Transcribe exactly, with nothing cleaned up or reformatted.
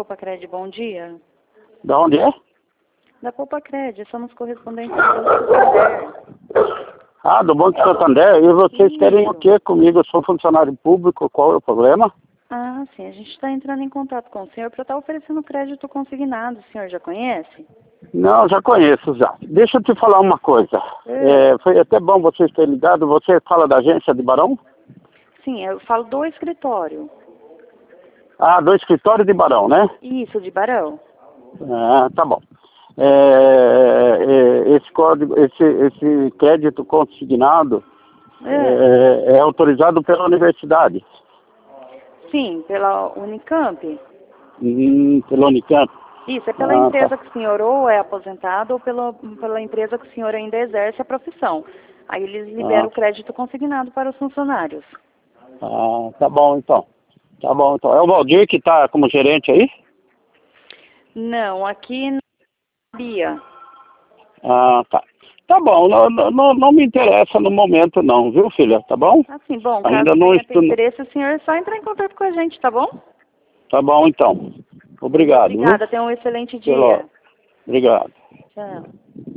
Poupacred, bom dia. Da onde é? Da Poupacred, somos correspondentes do Banco Santander. Ah, do Banco Santander. E vocês Isso. querem o quê comigo? Eu sou funcionário público, qual é o problema? Ah, sim, a gente está entrando em contato com o senhor para estar oferecendo crédito consignado. O senhor já conhece? Não, já conheço já. Deixa eu te falar uma coisa. É. É, foi até bom vocês terem ligado. Você fala da agência de Barão? Sim, eu falo do escritório. Ah, do escritório de Barão, né? Isso, de Barão. Ah, tá bom. É, é, esse código, esse, esse crédito consignado É. é, é autorizado pela universidade. Sim, pela Unicamp. Hum, pela Unicamp. Isso, é pela Ah, empresa tá. que o senhor ou é aposentado ou pela, pela empresa que o senhor ainda exerce a profissão. Aí eles liberam Ah, o crédito consignado para os funcionários. ah, tá bom então. Tá bom então. É o Valdir que está como gerente aí? Não, aqui não sabia. Ah, tá. Tá bom, não, não, não me interessa no momento não, viu, filha? Tá bom? Assim, bom, caso Ainda não venha ter estou... interesse, o senhor é só entrar em contato com a gente, tá bom? Tá bom então. Muito Obrigado, viu? obrigada, tenha um excelente Até logo. dia. Obrigado. Tchau.